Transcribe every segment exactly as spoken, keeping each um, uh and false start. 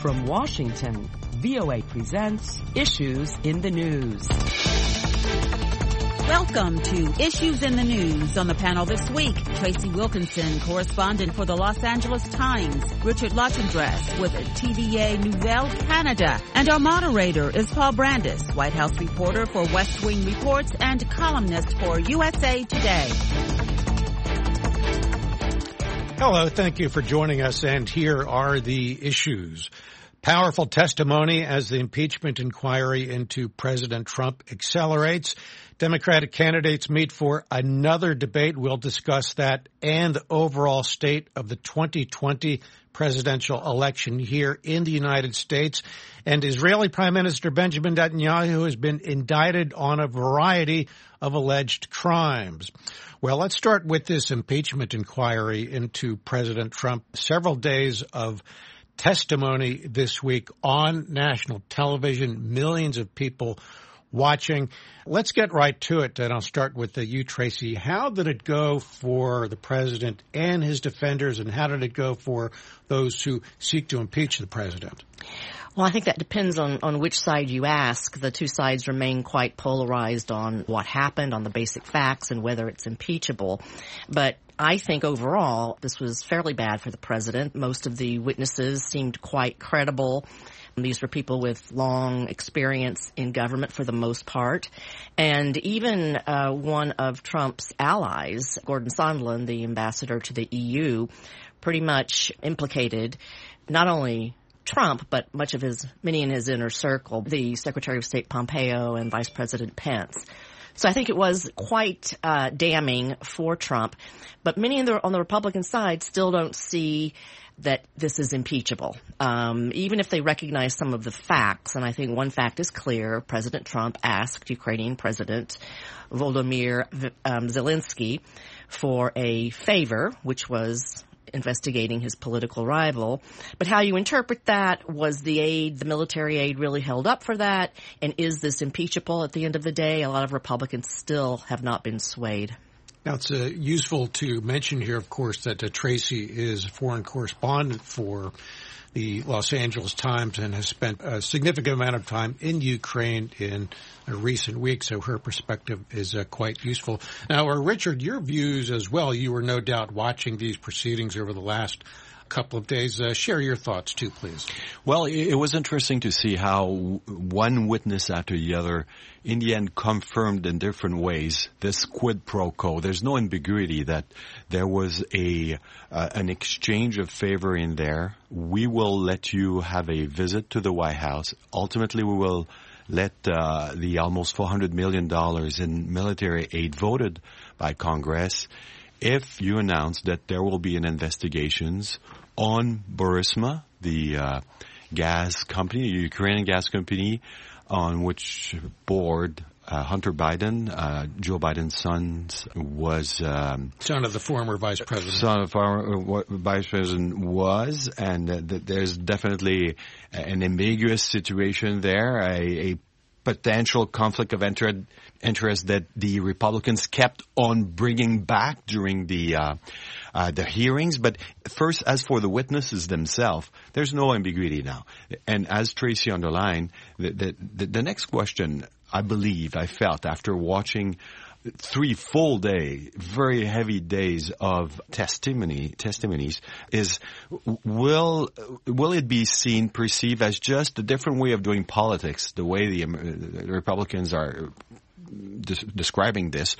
From Washington, V O A presents Issues in the News. Welcome to Issues in the News. On the panel this week, Tracy Wilkinson, correspondent for the Los Angeles Times, Richard Lotendresse with T V A Nouvelle Canada, and our moderator is Paul Brandis, White House reporter for West Wing Reports and columnist for U S A Today. Hello, thank you for joining us, and here are the issues. Powerful testimony as the impeachment inquiry into President Trump accelerates. Democratic candidates meet for another debate. We'll discuss that and the overall state of the twenty twenty presidential election here in the United States. And Israeli Prime Minister Benjamin Netanyahu has been indicted on a variety of alleged crimes. Well, let's start with this impeachment inquiry into President Trump. Several days of testimony this week on national television, millions of people watching. Let's get right to it, and I'll start with uh, you, Tracy. How did it go for the president and his defenders, and how did it go for those who seek to impeach the president? Well, I think that depends on, on which side you ask. The two sides remain quite polarized on what happened, on the basic facts, and whether it's impeachable. But I think overall this was fairly bad for the president. Most of the witnesses seemed quite credible. These were people with long experience in government for the most part. And even uh, one of Trump's allies, Gordon Sondland, the ambassador to the E U, pretty much implicated not only Trump, but much of his, many in his inner circle, the Secretary of State Pompeo and Vice President Pence. So I think it was quite uh, damning for Trump. But many in the, on the Republican side still don't see that this is impeachable, um, even if they recognize some of the facts. And I think one fact is clear. President Trump asked Ukrainian President Volodymyr um, Zelensky for a favor, which was investigating his political rival. But how you interpret that, was the aid, the military aid, really held up for that? And is this impeachable at the end of the day? A lot of Republicans still have not been swayed. Now, it's uh, useful to mention here, of course, that uh, Tracy is a foreign correspondent for the Los Angeles Times and has spent a significant amount of time in Ukraine in uh, recent weeks, so her perspective is uh, quite useful. Now, uh, Richard, your views as well. You were no doubt watching these proceedings over the last couple of days. Uh, share your thoughts, too, please. Well, it was interesting to see how one witness after the other, in the end, confirmed in different ways this quid pro quo. There's no ambiguity that there was a uh, an exchange of favor in there. We will let you have a visit to the White House. Ultimately, we will let uh, the almost four hundred million dollars in military aid voted by Congress if you announce that there will be an investigations on Burisma, the uh, gas company, the Ukrainian gas company, on which board uh, Hunter Biden, uh, Joe Biden's son, was um, son of the former vice president. Son of former vice president was, and uh, th- there's definitely an ambiguous situation there, a, a potential conflict of interest, interest that the Republicans kept on bringing back during the uh, uh, the hearings. But first, as for the witnesses themselves, there's no ambiguity now. And as Tracy underlined, the, the, the, the next question, I believe, I felt after watching three full day, very heavy days of testimony, testimonies, is will will it be seen, perceived as just a different way of doing politics, the way the, the Republicans are des- describing this,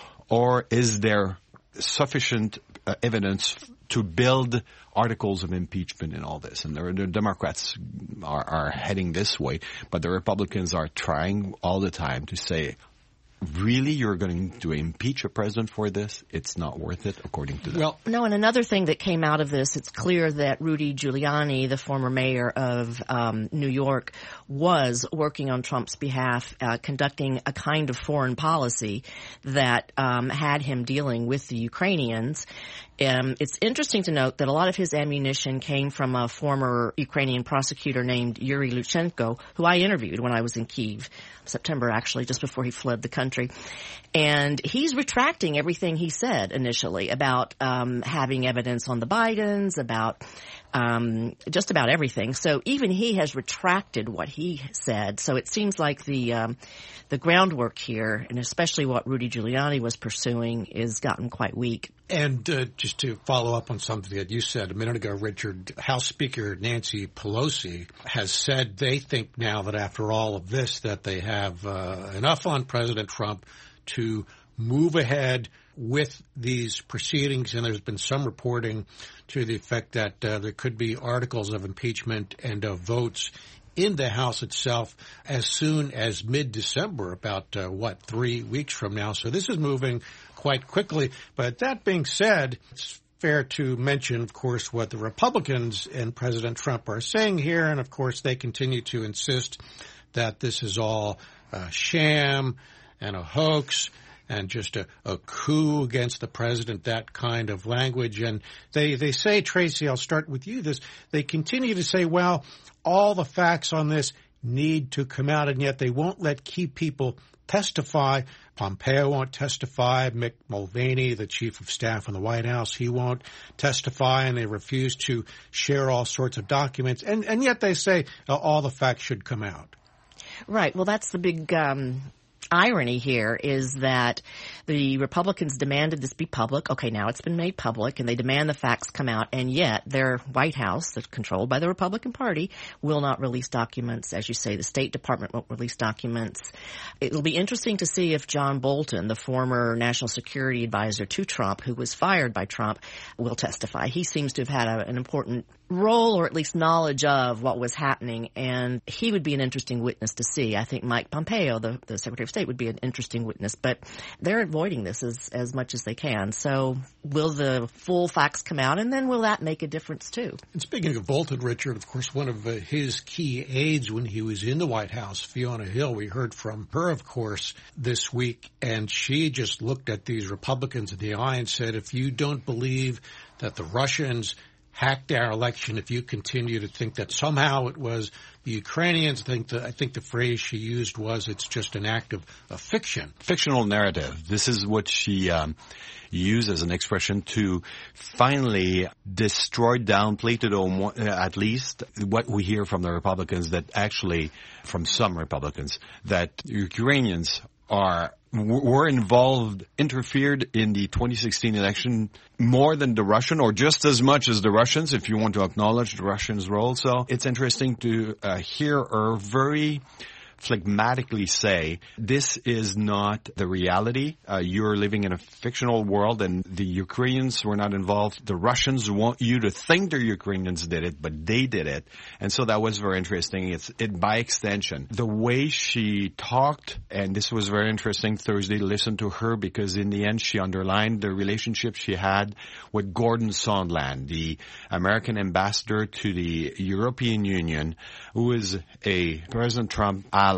or is there sufficient uh, evidence to build articles of impeachment in all this? And the, the Democrats are, are heading this way, but the Republicans are trying all the time to say, really, you're going to impeach a president for this? It's not worth it, according to them. Well, no, and another thing that came out of this, it's clear that Rudy Giuliani, the former mayor of um, New York, was working on Trump's behalf, uh, conducting a kind of foreign policy that um, had him dealing with the Ukrainians. Um, it's interesting to note that a lot of his ammunition came from a former Ukrainian prosecutor named Yuri Lutsenko, who I interviewed when I was in Kyiv, September actually, just before he fled the country. And he's retracting everything he said initially about um, having evidence on the Bidens, about um, just about everything. So even he has retracted what he said. So it seems like the um, the groundwork here, and especially what Rudy Giuliani was pursuing, is gotten quite weak. And uh, just to follow up on something that you said a minute ago, Richard, House Speaker Nancy Pelosi has said they think now that after all of this that they have uh, enough on President Trump to move ahead with these proceedings. And there's been some reporting to the effect that uh, there could be articles of impeachment and uh, votes in the House itself as soon as mid-December, about, uh, what, three weeks from now. So this is moving quite quickly. But that being said, it's fair to mention, of course, what the Republicans and President Trump are saying here. And, of course, they continue to insist that this is all a sham and a hoax and just a, a coup against the president, that kind of language. And they, they say, Tracy, I'll start with you, this, they continue to say, well, all the facts on this need to come out, and yet they won't let key people testify. Pompeo won't testify. Mick Mulvaney, the chief of staff in the White House, he won't testify, and they refuse to share all sorts of documents. And, and yet they say uh, all the facts should come out. Right. Well, that's the big um, irony here, is that the Republicans demanded this be public. Okay, now it's been made public, and they demand the facts come out, and yet their White House, that's controlled by the Republican Party, will not release documents. As you say, the State Department won't release documents. It'll be interesting to see if John Bolton, the former national security advisor to Trump, who was fired by Trump, will testify. He seems to have had a, an important role, or at least knowledge of what was happening, and he would be an interesting witness to see. I think Mike Pompeo, the, the Secretary of State, would be an interesting witness, but they're avoiding this as, as much as they can. So will the full facts come out, and then will that make a difference too? And speaking of Bolton, Richard, of course, one of uh, his key aides when he was in the White House, Fiona Hill, we heard from her, of course, this week, and she just looked at these Republicans in the eye and said, if you don't believe that the Russians hacked our election, if you continue to think that somehow it was the Ukrainians, I think the, I think the phrase she used was, it's just an act of, of fiction. Fictional narrative. This is what she um, used as an expression to finally destroy, downplay to the, at least what we hear from the Republicans, that actually, from some Republicans, that Ukrainians are were involved, interfered in the twenty sixteen election more than the Russian, or just as much as the Russians, if you want to acknowledge the Russians' role. So it's interesting to uh, hear her very phlegmatically say, this is not the reality. Uh, you're living in a fictional world, and the Ukrainians were not involved. The Russians want you to think the Ukrainians did it, but they did it. And so that was very interesting. It's it by extension. The way she talked, and this was very interesting Thursday to listen to her, because in the end she underlined the relationship she had with Gordon Sondland, the American ambassador to the European Union, who is a President Trump ally.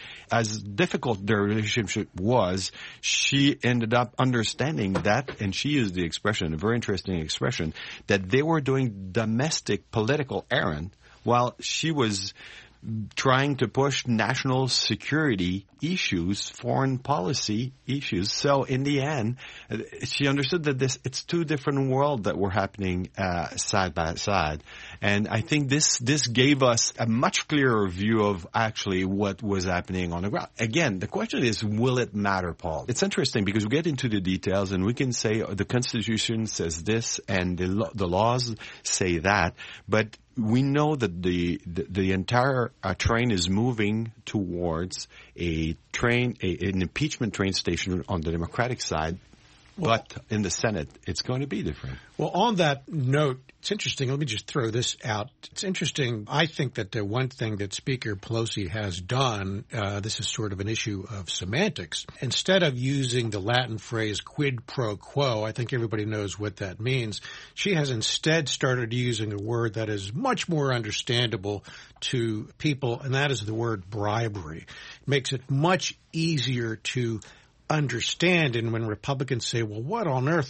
As difficult their relationship was, she ended up understanding that, and she used the expression, a very interesting expression, that they were doing domestic political errand while she was trying to push national security issues, foreign policy issues. So in the end, she understood that this it's two different worlds that were happening uh, side by side. And I think this this gave us a much clearer view of actually what was happening on the ground. Again, the question is, will it matter, Paul? It's interesting because we get into the details and we can say oh, the Constitution says this and the, lo- the laws say that, but we know that the the, the entire uh, train is moving towards a train, a, an impeachment train station on the Democratic side, well, but in the Senate, it's going to be different. Well, on that note, it's interesting. Let me just throw this out. It's interesting. I think that the one thing that Speaker Pelosi has done, uh, this is sort of an issue of semantics. Instead of using the Latin phrase quid pro quo, I think everybody knows what that means. She has instead started using a word that is much more understandable to people, and that is the word bribery. It makes it much easier to understand. And when Republicans say, well, what on earth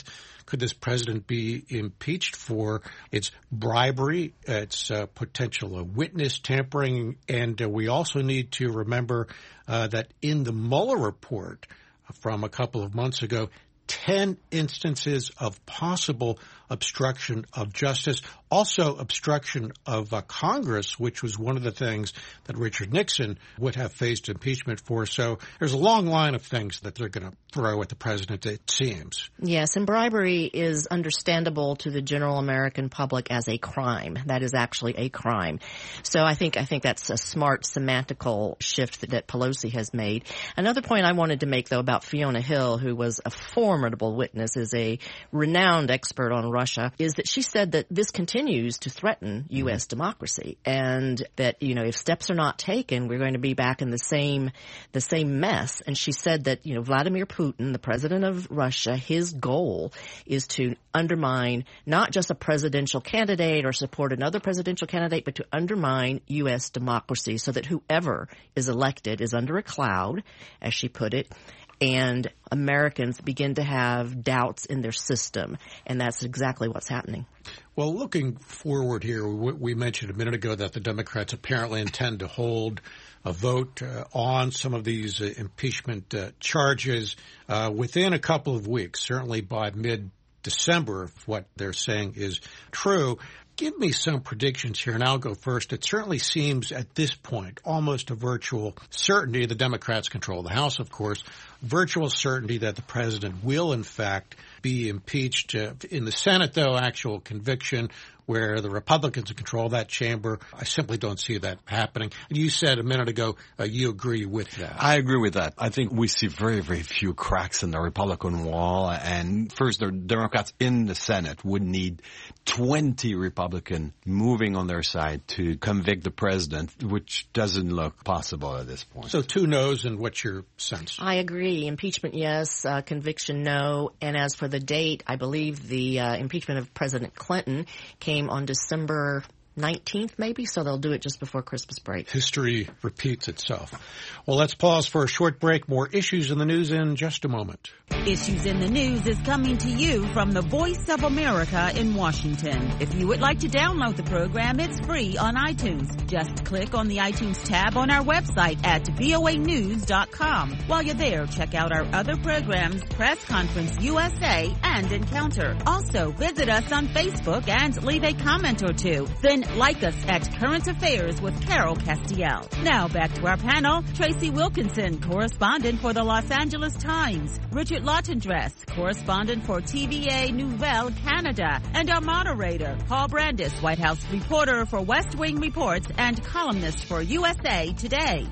could this president be impeached for? It's bribery, it's uh, potential uh, witness tampering, and uh, we also need to remember uh, that in the Mueller report from a couple of months ago, ten instances of possible obstruction of justice, also obstruction of uh, Congress, which was one of the things that Richard Nixon would have faced impeachment for. So there's a long line of things that they're going to throw at the president, it seems. Yes, and bribery is understandable to the general American public as a crime. That is actually a crime. So I think I think that's a smart semantical shift that, that Pelosi has made. Another point I wanted to make, though, about Fiona Hill, who was a formidable witness, is a renowned expert on Russia, is that she said that this continues to threaten U S democracy, and that, you know, if steps are not taken, we're going to be back in the same the same mess. And she said that, you know, Vladimir Putin, the president of Russia, his goal is to undermine not just a presidential candidate or support another presidential candidate, but to undermine U S democracy so that whoever is elected is under a cloud, as she put it, and Americans begin to have doubts in their system. And that's exactly what's happening. Well, looking forward here, we mentioned a minute ago that the Democrats apparently intend to hold a vote uh, on some of these uh, impeachment uh, charges uh, within a couple of weeks, certainly by mid-December, if what they're saying is true. Give me some predictions here, and I'll go first. It certainly seems at this point almost a virtual certainty. The Democrats control the House, of course. Virtual certainty that the president will, in fact, be impeached. Uh, in the Senate, though, actual conviction where the Republicans control that chamber. I simply don't see that happening. You said a minute ago uh, you agree with that. I agree with that. I think we see very, very few cracks in the Republican wall. And first, the Democrats in the Senate would need twenty Republicans moving on their side to convict the president, which doesn't look possible at this point. So two no's, and what's your sense? I agree. Impeachment, yes. Uh, conviction, no. And as for the date, I believe the uh, impeachment of President Clinton came on December nineteenth, maybe, so they'll do it just before Christmas break. History repeats itself. Well, let's pause for a short break. More Issues in the News in just a moment. Issues in the News is coming to you from the Voice of America in Washington. If you would like to download the program, it's free on iTunes. Just click on the iTunes tab on our website at V O A news dot com. While you're there, check out our other programs, Press Conference U S A and Encounter. Also, visit us on Facebook and leave a comment or two. Then like us at Current Affairs with Carol Castiel. Now back to our panel, Tracy Wilkinson, correspondent for the Los Angeles Times, Richard Lottendress, correspondent for T V A Nouvelle Canada, and our moderator, Paul Brandis, White House reporter for West Wing Reports and columnist for U S A Today.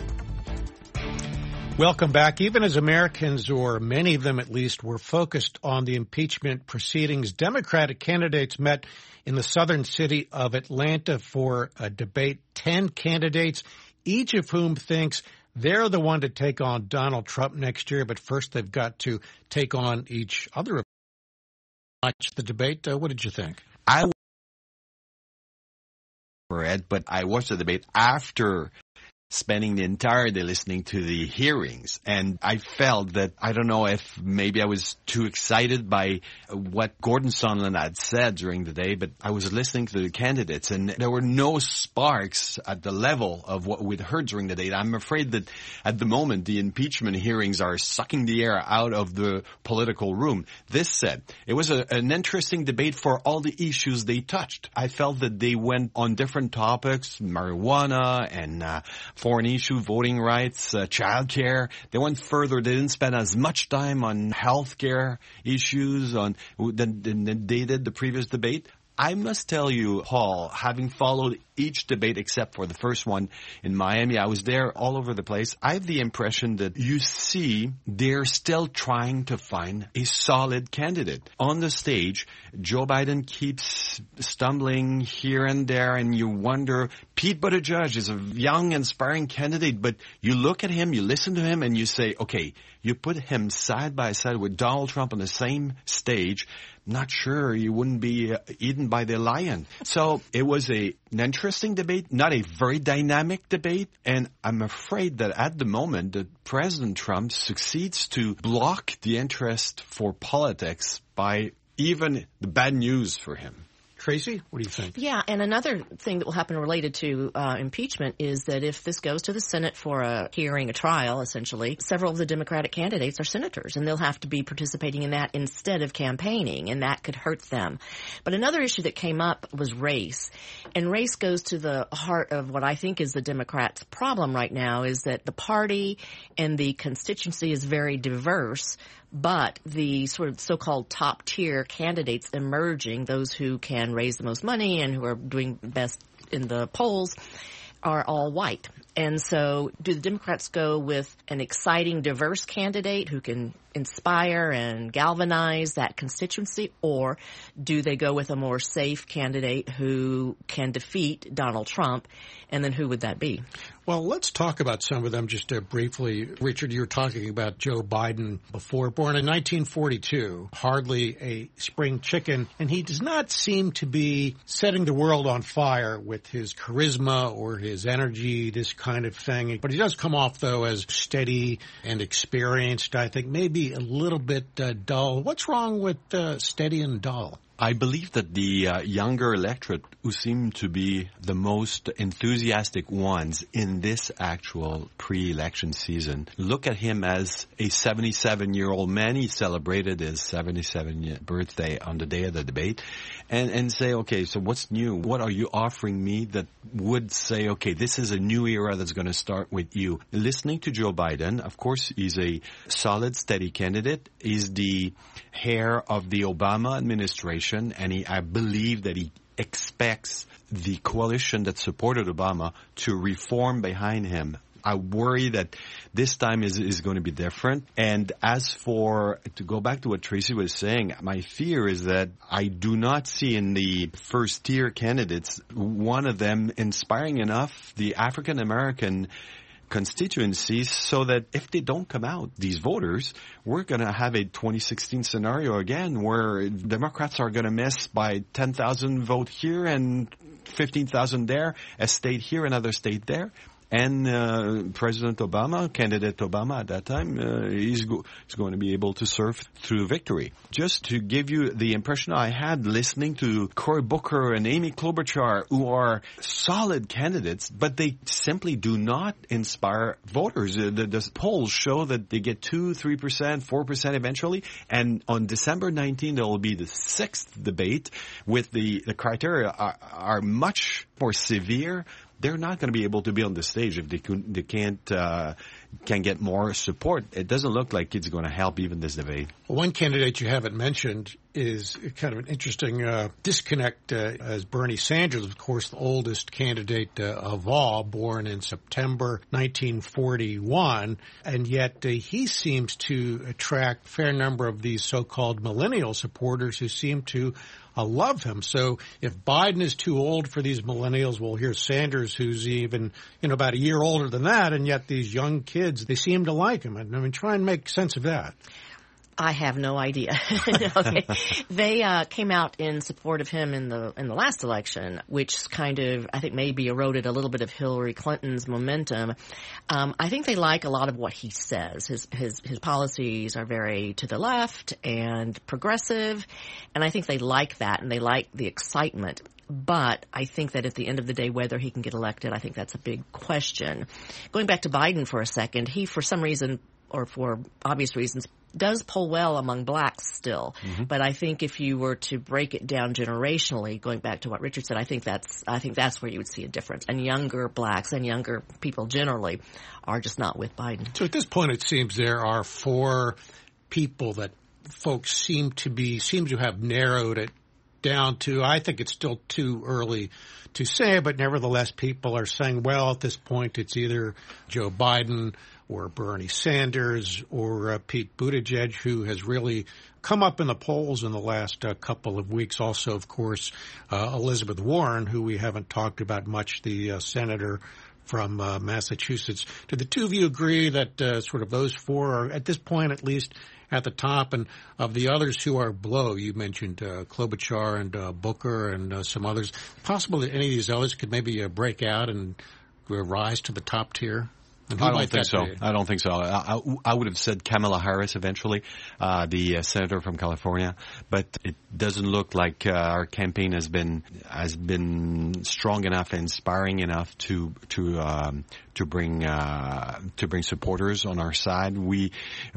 Welcome back. Even as Americans, or many of them at least, were focused on the impeachment proceedings, Democratic candidates met in the southern city of Atlanta for a debate. Ten candidates, each of whom thinks they're the one to take on Donald Trump next year, but first they've got to take on each other. Watch the debate. Uh, what did you think? I read, but I watched the debate after spending the entire day listening to the hearings. And I felt that, I don't know if maybe I was too excited by what Gordon Sondland had said during the day, but I was listening to the candidates and there were no sparks at the level of what we'd heard during the day. I'm afraid that at the moment the impeachment hearings are sucking the air out of the political room. This said, it was a, an interesting debate for all the issues they touched. I felt that they went on different topics, marijuana and uh, foreign issue, voting rights, uh, child care. They went further. They didn't spend as much time on health care issues on than, than they did the previous debate. I must tell you, Paul, having followed each debate except for the first one in Miami, I was there all over the place. I have the impression that you see they're still trying to find a solid candidate. On the stage, Joe Biden keeps stumbling here and there, and you wonder, Pete Buttigieg is a young, inspiring candidate, but you look at him, you listen to him, and you say, okay, you put him side by side with Donald Trump on the same stage, not sure you wouldn't be uh, eaten by the lion. So it was a, an interesting debate, not a very dynamic debate. And I'm afraid that at the moment that President Trump succeeds to block the interest for politics by even the bad news for him. Tracy, what do you think? Yeah, and another thing that will happen related to uh, impeachment is that if this goes to the Senate for a hearing, a trial, essentially, several of the Democratic candidates are senators, and they'll have to be participating in that instead of campaigning, and that could hurt them. But another issue that came up was race, and race goes to the heart of what I think is the Democrats' problem right now, is that the party and the constituency is very diverse, but the sort of so-called top-tier candidates emerging, those who can raise the most money and who are doing best in the polls, are all white. And so do the Democrats go with an exciting, diverse candidate who can inspire and galvanize that constituency, or do they go with a more safe candidate who can defeat Donald Trump? And then who would that be? Well, let's talk about some of them just uh, briefly. Richard, you were talking about Joe Biden before. Born in nineteen forty-two, hardly a spring chicken, and he does not seem to be setting the world on fire with his charisma or his energy, this kind of thing. But he does come off, though, as steady and experienced. I think maybe a little bit uh, dull. What's wrong with uh, steady and dull? I believe that the uh, younger electorate who seem to be the most enthusiastic ones in this actual pre-election season look at him as a seventy-seven-year-old man. He celebrated his seventy-seventh birthday on the day of the debate, and, and say, okay, so what's new? What are you offering me that would say, okay, this is a new era that's going to start with you? Listening to Joe Biden, of course, he's a solid, steady candidate. He's the heir of the Obama administration. And he, I believe that he expects the coalition that supported Obama to reform behind him. I worry that this time is, is going to be different. And as for, to go back to what Tracy was saying, my fear is that I do not see in the first tier candidates one of them inspiring enough the African American constituencies so that if they don't come out, these voters, we're going to have a twenty sixteen scenario again where Democrats are going to miss by ten thousand vote here and fifteen thousand there, a state here, another state there. And uh, President Obama, candidate Obama at that time, uh, he's, go- he's going to be able to serve through victory. Just to give you the impression I had listening to Cory Booker and Amy Klobuchar, who are solid candidates, but they simply do not inspire voters. Uh, the, the polls show that they get two, three percent, four percent eventually. And on December nineteenth, there will be the sixth debate with the, the criteria are, are much more severe. They're not going to be able to be on the stage if they, can, they can't uh, can get more support. It doesn't look like it's going to help even this debate. Well, one candidate you haven't mentioned is kind of an interesting uh, disconnect uh, as Bernie Sanders, of course, the oldest candidate uh, of all, born in September nineteen forty-one, and yet uh, he seems to attract a fair number of these so-called millennial supporters who seem to uh, love him. So if Biden is too old for these millennials, well, here's Sanders, who's even, you know, about a year older than that, and yet these young kids, they seem to like him. I mean, try and make sense of that. I have no idea. Okay. They uh, came out in support of him in the in the last election, which kind of, I think, maybe eroded a little bit of Hillary Clinton's momentum. Um, I think they like a lot of what he says. His his his policies are very to the left and progressive, and I think they like that, and they like the excitement. But I think that at the end of the day, whether he can get elected, I think that's a big question. Going back to Biden for a second, he, for some reason, or for obvious reasons, does poll well among blacks still. Mm-hmm. But I think if you were to break it down generationally, going back to what Richard said, I think that's I think that's where you would see a difference. And younger blacks and younger people generally are just not with Biden. So at this point, it seems there are four people that folks seem to be seem to have narrowed it down to. I think it's still too early to say, but nevertheless, people are saying, well, at this point, it's either Joe Biden or Bernie Sanders or uh, Pete Buttigieg, who has really come up in the polls in the last uh, couple of weeks. Also, of course, uh, Elizabeth Warren, who we haven't talked about much, the uh, senator from uh, Massachusetts. Do the two of you agree that uh, sort of those four are, at this point at least, at the top? And of the others who are below, you mentioned uh, Klobuchar and uh, Booker and uh, some others. Possible that any of these others could maybe uh, break out and uh, rise to the top tier? And who I don't might think that so. be? I don't think so. I, I, I would have said Kamala Harris eventually, uh, the uh, senator from California, but it doesn't look like uh, our campaign has been has been strong enough, inspiring enough to to um, to bring uh, to bring supporters on our side. We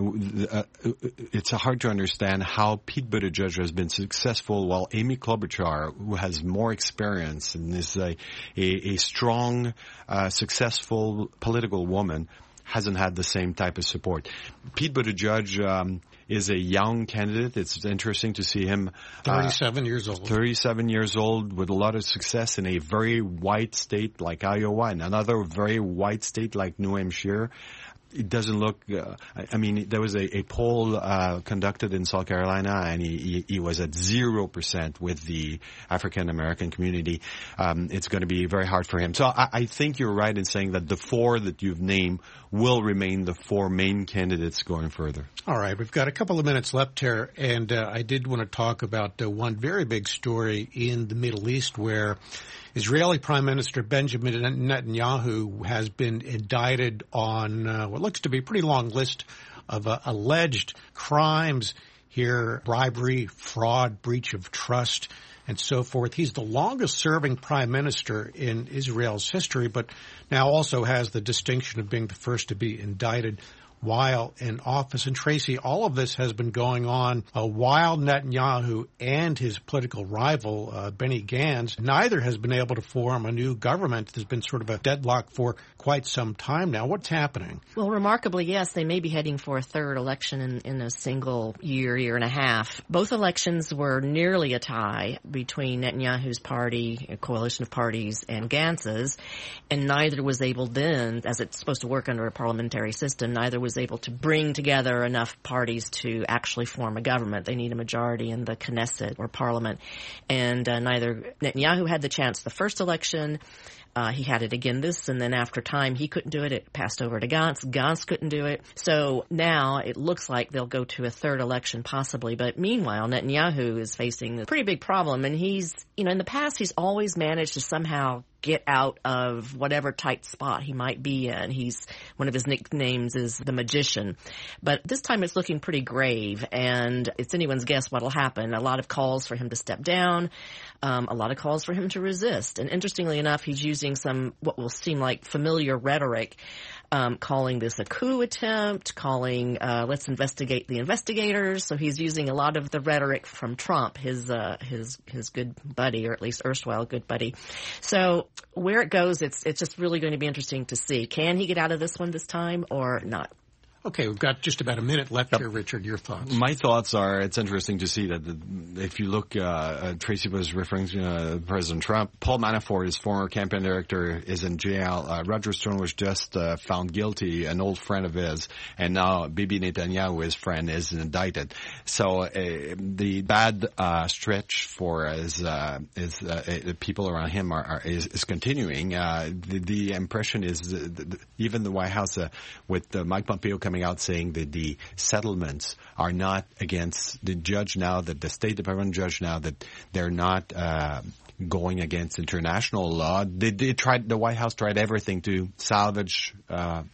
uh, it's hard to understand how Pete Buttigieg has been successful while Amy Klobuchar, who has more experience and is a a, a strong, uh, successful political woman, hasn't had the same type of support. Pete Buttigieg um, is a young candidate. It's interesting to see him. thirty-seven uh, years old. thirty-seven years old with a lot of success in a very white state like Iowa and another very white state like New Hampshire. It doesn't look, uh, I mean, there was a, a poll uh, conducted in South Carolina, and he, he, he was at zero percent with the African-American community. Um, it's going to be very hard for him. So I, I think you're right in saying that the four that you've named will remain the four main candidates going further. All right. We've got a couple of minutes left here, and uh, I did want to talk about uh, one very big story in the Middle East where Israeli Prime Minister Benjamin Netanyahu has been indicted on uh, what looks to be a pretty long list of uh, alleged crimes here, bribery, fraud, breach of trust, and so forth. He's the longest-serving prime minister in Israel's history, but now also has the distinction of being the first to be indicted while in office. And Tracy, all of this has been going on uh, while Netanyahu and his political rival, uh, Benny Gantz, neither has been able to form a new government. There's been sort of a deadlock for quite some time now. What's happening? Well, remarkably, yes, they may be heading for a third election in, in a single year, year and a half. Both elections were nearly a tie between Netanyahu's party, a coalition of parties, and Gantz's, and neither was able then, as it's supposed to work under a parliamentary system, neither was able to bring together enough parties to actually form a government. They need a majority in the Knesset or parliament. And uh, neither Netanyahu had the chance the first election. Uh, he had it again this, and then after time, he couldn't do it. It passed over to Gantz. Gantz couldn't do it. So now it looks like they'll go to a third election possibly. But meanwhile, Netanyahu is facing a pretty big problem. And he's, you know, in the past, he's always managed to somehow get out of whatever tight spot he might be in. He's, one of his nicknames is the Magician. But this time it's looking pretty grave, and it's anyone's guess what'll happen. A lot of calls for him to step down, um, a lot of calls for him to resist. And interestingly enough, he's using some what will seem like familiar rhetoric, um, calling this a coup attempt, calling uh, let's investigate the investigators. So he's using a lot of the rhetoric from Trump, his uh, his his good buddy, or at least erstwhile good buddy. So where it goes, it's it's just really going to be interesting to see. Can he get out of this one this time or not? Okay, we've got just about a minute left yep. here, Richard. Your thoughts? My thoughts are, it's interesting to see that the, if you look, uh, uh, Tracy was referring to uh, President Trump. Paul Manafort, his former campaign director, is in jail. Uh, Roger Stone was just uh, found guilty, an old friend of his, and now Bibi Netanyahu, his friend, is indicted. So uh, the bad uh, stretch for his, uh, his uh, people around him are, are, is, is continuing. Uh, the, the impression is that the, even the White House, uh, with uh, Mike Pompeo coming out saying that the settlements are not against the judge now, that the State Department judge now, that they're not uh, going against international law. They, they tried, the White House tried everything to salvage uh,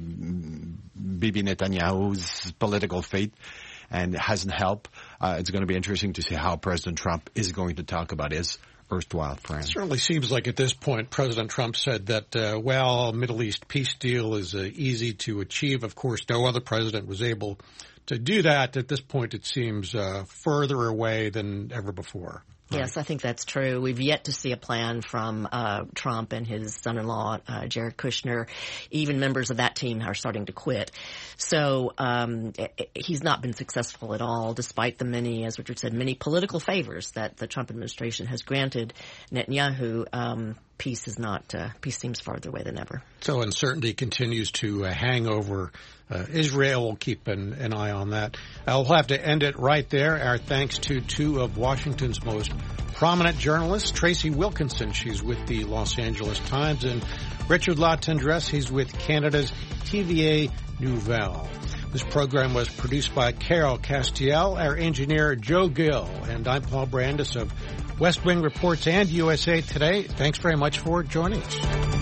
Bibi Netanyahu's political fate, and it hasn't helped. Uh, it's going to be interesting to see how President Trump is going to talk about his erstwhile friend. It certainly seems like at this point President Trump said that, uh, well, Middle East peace deal is uh, easy to achieve. Of course, no other president was able to do that. At this point, it seems uh, further away than ever before. Right. Yes, I think that's true. We've yet to see a plan from uh, Trump and his son-in-law, uh, Jared Kushner. Even members of that team are starting to quit. So um, he's not been successful at all, despite the many, as Richard said, many political favors that the Trump administration has granted Netanyahu. Um, peace is not, uh, peace seems farther away than ever. So uncertainty continues to uh, hang over uh, Israel. We'll keep an, an eye on that. Uh, we'll have to end it right there. Our thanks to two of Washington's most prominent journalists, Tracy Wilkinson, she's with the Los Angeles Times, and Richard La Tendresse, he's with Canada's T V A Nouvelle. This program was produced by Carol Castiel, our engineer Joe Gill, and I'm Paul Brandis of West Wing Reports and U S A Today. Thanks very much for joining us.